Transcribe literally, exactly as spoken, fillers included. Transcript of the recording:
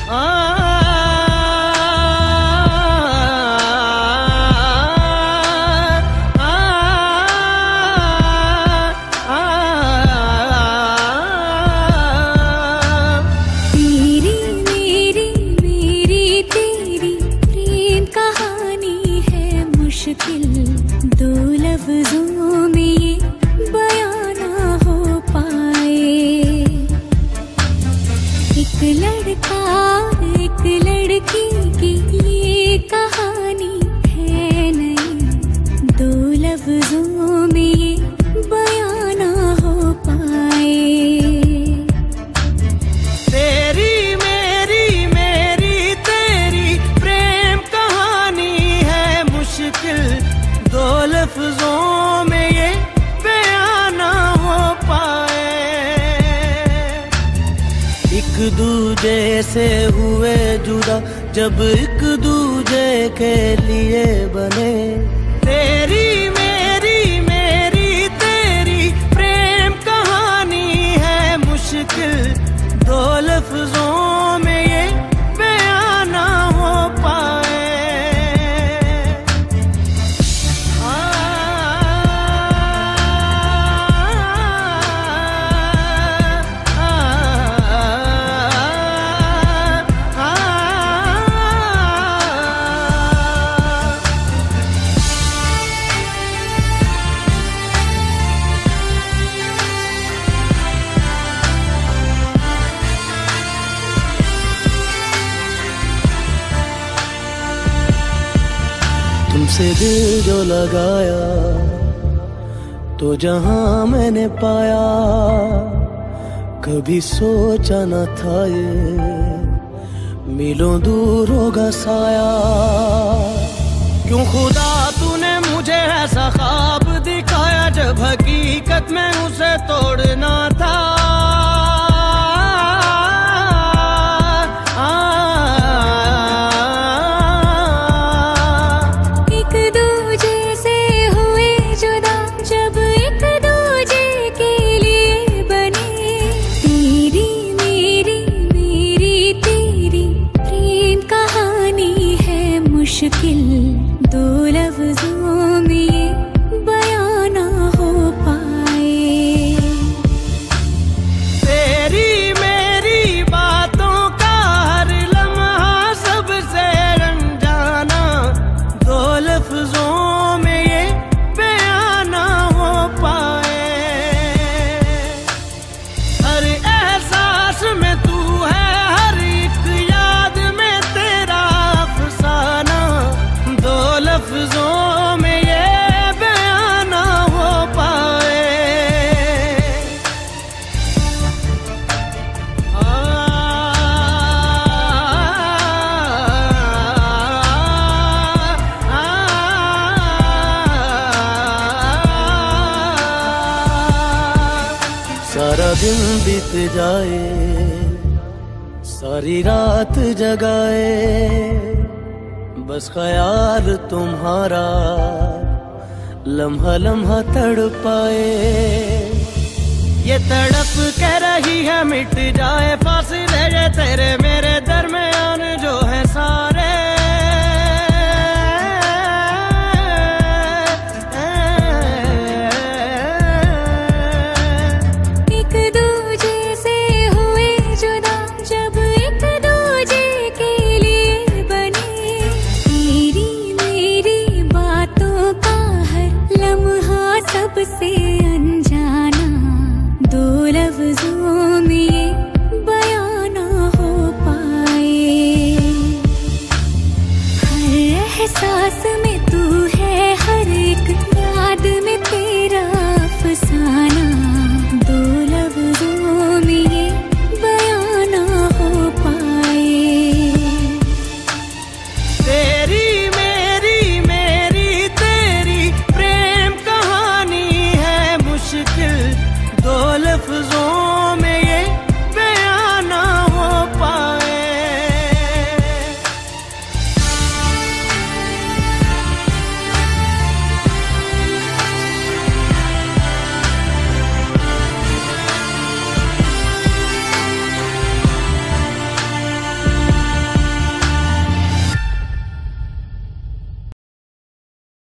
दो लफ्जों में ये बयां ना हो पाए। एक लड़का एक लड़की की ये कहानी है नहीं, दो लफ्जों में ये बयां ना हो पाए। तेरी मेरी मेरी तेरी प्रेम कहानी है मुश्किल, दो लफ्जों में ये बयां ना हो पाए। एक दूजे से हुए जुदा जब एक दूजे के लिए बने। तेरी मेरी मेरी तेरी प्रेम कहानी है मुश्किल, दो लफ्जों में ये बयां ना हो पाए। तुमसे दिल जो लगाया तो जहां मैंने पाया, कभी सोचा न था ये मिलों दूर होगा साया। क्यों खुदा तूने मुझे ऐसा ख्वाब दिखाया जब हकीकत में उसे तोड़ना था। मुश्किल दो लफ्जों में ये बयां ना हो पाए। तेरी मेरी बातों का हर लम्हा सबसे अनजाना, दो लफ्जों में ये बयां ना हो पाए। हर एहसास में तू है, हर एक याद में तेरा अफसाना, दो लफ्जों में ये बयां ना हो पाए। आ, आ, सारा दिन बीत जाए, सारी रात जगाए, बस ख्याल तुम्हारा लम्हा लम्हा तड़पाए। ये तड़प कह रही है मिट जाए फासले ये तेरे में